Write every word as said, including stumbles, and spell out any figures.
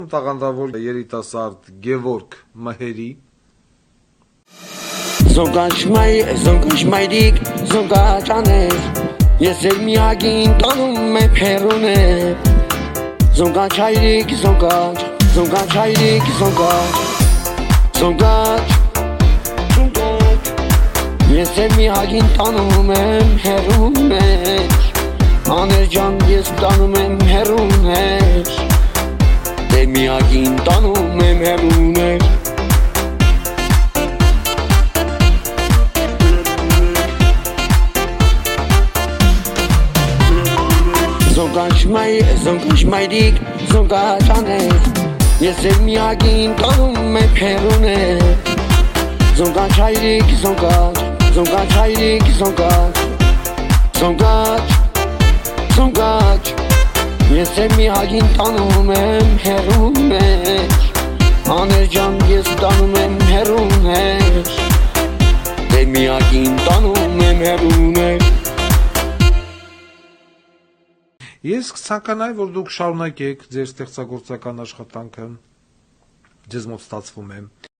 Տաղանդավոր երիտասարդ Գևորգ Մհերի Զոնգաչմայ, զոնգաչմայրիկ, զոնգաչաներ Ես էլ միագին տանում եմ հերուն է Զոնգաչայրիկ, զոնգաչ, զոնգաչայրիկ, զոնգաչ Զոնգաչ, զոնգաչ Ես էլ միագին տանում եմ հերուն է Աներ ջան, ես տանում եմ հերուն է Դե միագին տանում եմ հերուն է Զոնգաչմայ, զոնգաչմայրիկ, զոնգաչաներ Ես էլ միագին տանում եմ հերուն է Զոնգաչայրիկ, զոնգաչ, զոնգաչայրիկ, զոնգաչ Զոնգաչ, զոնգաչ Ես էլ միագին տանում եմ հերուն է Աներ ջան, ես տանում եմ հերուն է Դե միագին տանում եմ հերուն է Ես կցանկանայի, որ դուք շարունակեք ձեր ստեղծագործական աշխատանքը, ձեզ մոտ ստացվում է